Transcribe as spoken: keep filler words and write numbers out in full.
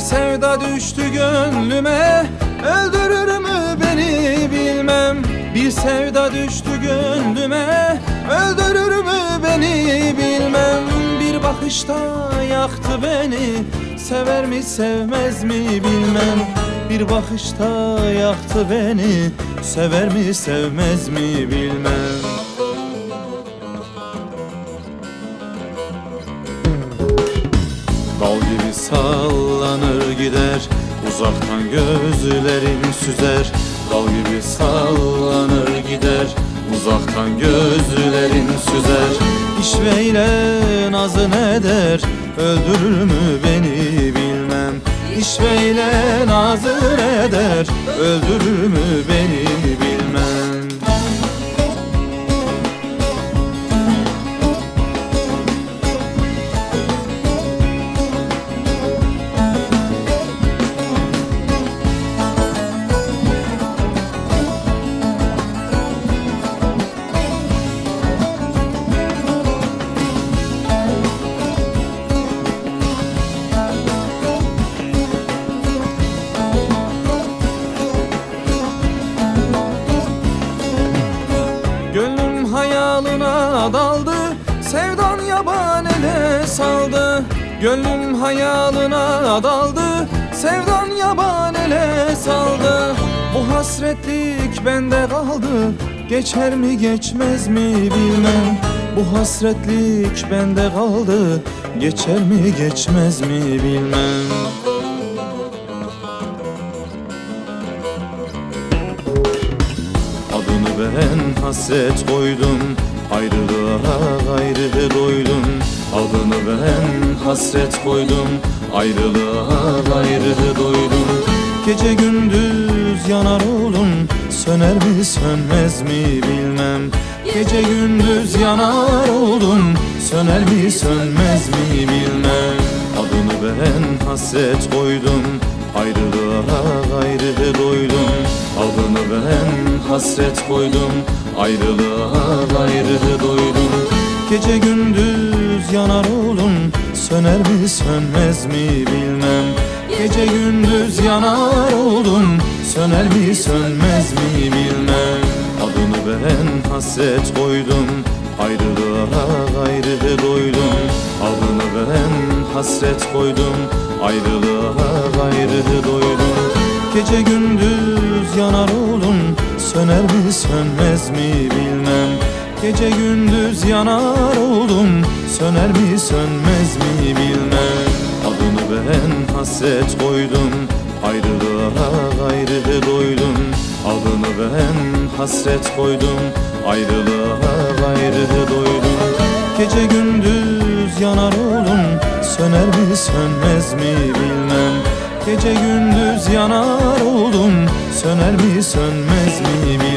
sevda düştü gönlüme, öldürür mü beni bilmem. Bir sevda düştü gönlüme, öldürür mü beni bilmem. Bir bakışta yaktı beni, sever mi sevmez mi bilmem. Bir bakışta yaktı beni, sever mi sevmez mi bilmem. Dal gibi sallanır gider, uzaktan gözlerim süzer. Dal gibi sallanır gider, uzaktan gözlerim süzer. İşveyle nazı eder, öldürür mü beni bilmem. İşveyle nazı eder, öldürür mü beni bilmem. Gönlüm hayalına daldı, sevdan yaban ele saldı. Gönlüm hayalına daldı, sevdan yaban ele saldı. Bu hasretlik bende kaldı, geçer mi geçmez mi bilmem. Bu hasretlik bende kaldı, geçer mi geçmez mi bilmem. Adını ben hasret koydum, ayrılığa gayrı doydum. Adını ben hasret koydum, ayrılığa gayrı doydum. Gece gündüz yanar oğlum, söner mi sönmez mi bilmem. Gece gündüz yanar oğlum, söner mi sönmez mi bilmem. Adını ben hasret koydum, ayrılığa gayrı doydum. Adını ben hasret koydum, ayrılığa gayrı doydum. Gece gündüz yanar oğlum, söner mi sönmez mi bilmem. Gece gündüz yanar oğlum, söner mi sönmez mi bilmem. Adını ben hasret koydum, ayrılığa gayrı doydum. Adını ben hasret koydum, ayrılığa gayrı doydum. Gece gündüz yanar oğlum, söner mi sönmez mi bilmem. Gece gündüz yanar oğlum, söner mi sönmez mi bilmem. Adını ben hasret koydum, ayrılığa gayrı doydum. Adını ben hasret koydum, ayrılığa gayrı doydum. Gece gündüz yanar oğlum, söner mi sönmez mi bilmem. Gece gündüz yanar oğlum, söner mi sönmez mi bilmem.